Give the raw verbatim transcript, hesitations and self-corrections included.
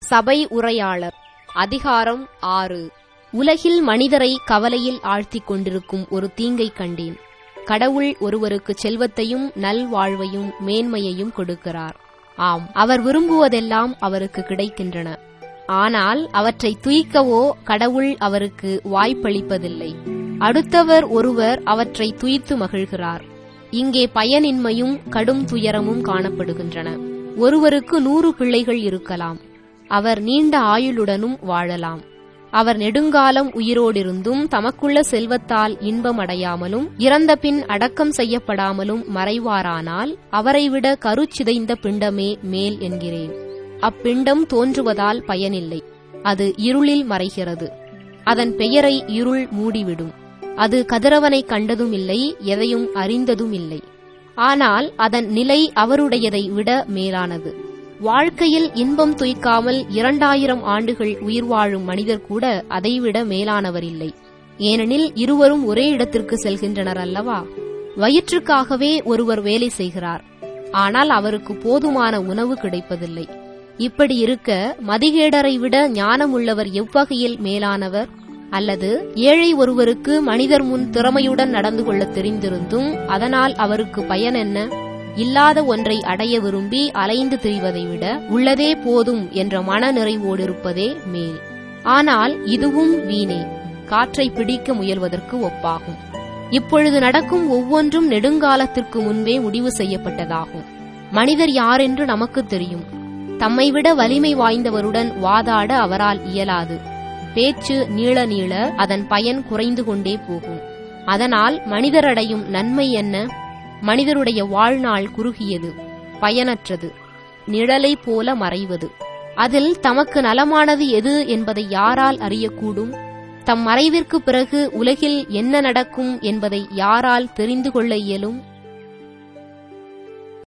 சபை உரையாளர் அதிகாரம் ஆறு. உலகில் மனிதரை கவலையில் ஆழ்த்திக் கொண்டிருக்கும் ஒரு தீங்கை கண்டேன். கடவுள் ஒருவருக்கு செல்வத்தையும் நல்வாழ்வையும் மேன்மையையும் கொடுக்கிறார். ஆம், அவர் விரும்புவதெல்லாம் அவருக்கு கிடைக்கின்றன. ஆனால் அவற்றை துய்க்கவோ கடவுள் அவருக்கு வாய்ப்பளிப்பதில்லை. அடுத்தவர் ஒருவர் அவற்றை துய்த்து மகிழ்கிறார். இங்கே பயனின்மையும் கடும் துயரமும் காணப்படுகின்றன. ஒருவருக்கு நூறு பிள்ளைகள் இருக்கலாம். அவர் நீண்ட ஆயுளுடனும் வாழலாம். அவர் நெடுங்காலம் உயிரோடிருந்தும் தமக்குள்ள செல்வத்தால் இன்பம் அடையாமலும் இறந்த பின் அடக்கம் செய்யப்படாமலும் மறைவாரானால் அவரைவிட கருச்சிதைந்த பிண்டமே மேல் என்கிறேன். அப்பிண்டம் தோன்றுவதால் பயனில்லை. அது இருளில் மறைகிறது. அதன் பெயரை இருள் மூடிவிடும். அது கதிரவனை கண்டதும் இல்லை, எதையும் அறிந்ததும் இல்லை. ஆனால் அதன் நிலை அவருடையதை விட மேலானது. வாழ்க்கையில் இன்பம் துய்க்காமல் இரண்டாயிரம் ஆண்டுகள் உயிர் வாழும் மனிதர் கூட அதைவிட மேலானவர் இல்லை. ஏனெனில் இருவரும் ஒரே இடத்திற்கு செல்கின்றனர் அல்லவா? வயிற்றுக்காகவே ஒருவர் வேலை செய்கிறார். ஆனால் அவருக்கு போதுமான உணவு கிடைப்பதில்லை. இப்படி இருக்க மதிகேடரை விட ஞானமுள்ளவர் எவ்வகையில் மேலானவர்? அல்லது ஏழை ஒருவருக்கு மனிதர் முன் திறமையுடன் நடந்து கொள்ள தெரிந்திருந்தும் அதனால் அவருக்கு பயன் என்ன? இல்லாத ஒன்றை அடைய விரும்பி அலைந்து திரிவதை விட உள்ளதே போதும் என்ற மன நிறைவோடு இருப்பதே மேல். ஆனால் இதுவும் வீணே, காற்றை பிடிக்க முயல்வதற்கு ஒப்பாகும். இப்பொழுது நடக்கும் ஒவ்வொன்றும் நெடுங்காலத்திற்கு முன்பே முடிவு செய்யப்பட்டதாகும். மனிதர் யாரென்று நமக்கு தெரியும். தம்மை விட வலிமை வாய்ந்தவருடன் வாதாட அவரால் இயலாது. பேச்சு நீள நீள அதன் பயன் குறைந்து கொண்டே போகும். அதனால் மனிதரடையும் நன்மை என்ன? மனிதருடைய வாழ்நாள் குறுகியது, பயனற்றது, நிழலை போல மறைவது. அதில் தமக்கு நலமானது எது என்பதை யாரால் அறியக்கூடும்? தம் மறைவிற்கு பிறகு உலகில் என்ன நடக்கும் என்பதை யாரால் தெரிந்து கொள்ள இயலும்?